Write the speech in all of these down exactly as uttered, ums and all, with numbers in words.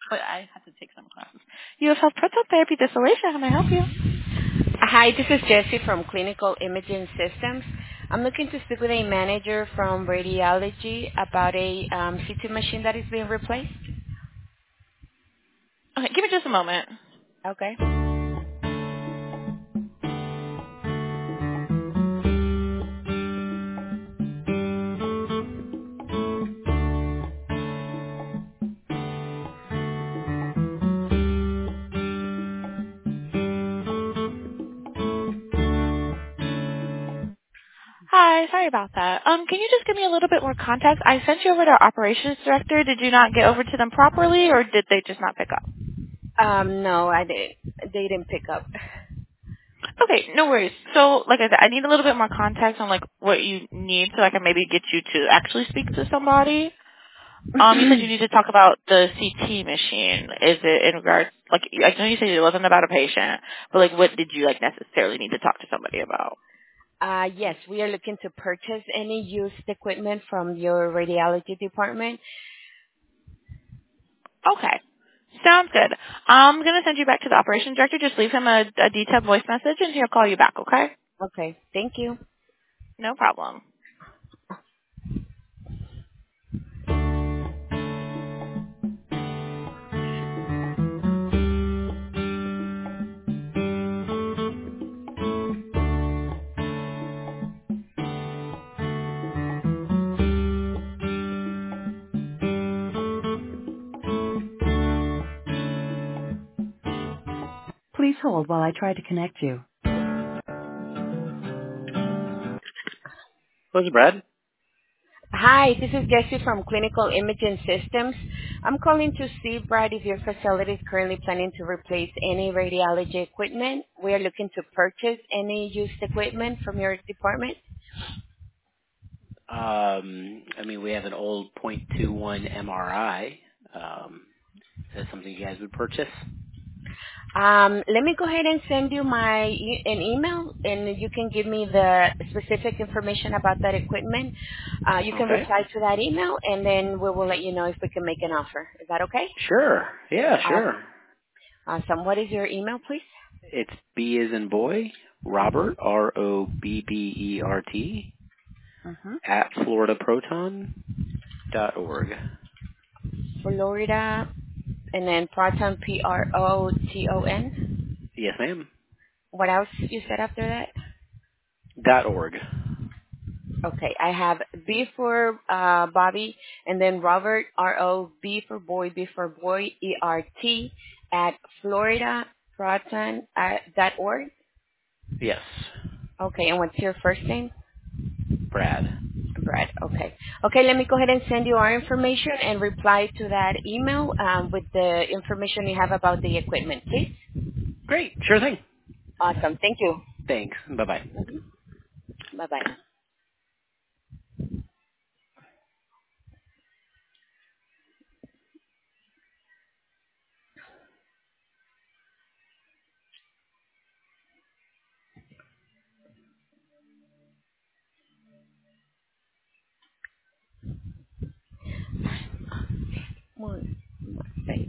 but I had to take some classes. U S Health Proton Therapy, this is Alicia. How may I help you? Hi, this is Jessie from Clinical Imaging Systems. I'm looking to speak with a manager from radiology about a um, C T machine that is being replaced. Okay, give me just a moment. Okay. Hi, sorry about that. Um, can you just give me a little bit more context? I sent you over to our operations director. Did you not get over to them properly, or did they just not pick up? Um, no, I didn't. They didn't pick up. Okay, no worries. So, like I said, I need a little bit more context on like what you need, so I can maybe get you to actually speak to somebody. Um, you said you need to talk about the C T machine. Is it in regards, like, I know you said it wasn't about a patient, but like, what did you like necessarily need to talk to somebody about? Uh, yes, we are looking to purchase any used equipment from your radiology department. Okay, sounds good. I'm gonna send you back to the operations director. Just leave him a, a detailed voice message, and he'll call you back. Okay? Okay, thank you. No problem. Please hold while I try to connect you. What's Brad? Hi, this is Jessie from Clinical Imaging Systems. I'm calling to see, Brad, if your facility is currently planning to replace any radiology equipment. We are looking to purchase any used equipment from your department. Um, I mean, we have an old point two one M R I. Um, is that something you guys would purchase? Um, let me go ahead and send you my e- an email, and you can give me the specific information about that equipment. Uh, you can Okay. reply to that email, and then we will let you know if we can make an offer. Is that okay? Sure. Yeah, sure. Awesome. Awesome. What is your email, please? It's B as in boy, Mm-hmm. Robert, R O B B E R T, Mm-hmm. at florida proton dot org. Florida, and then Proton, P R O T O N. Yes, ma'am. What else you said after that? Dot org. Okay, I have B for uh, Bobby, and then Robert, R O, B for boy, B for boy, E R T, at Florida Proton uh, dot org. Yes. Okay, and what's your first name? Brad. Brad. Okay. Okay, let me go ahead and send you our information and reply to that email um, with the information you have about the equipment, please. Great. Sure thing. Awesome. Thank you. Thanks. Bye-bye. Bye-bye. One, bye.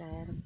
ahead.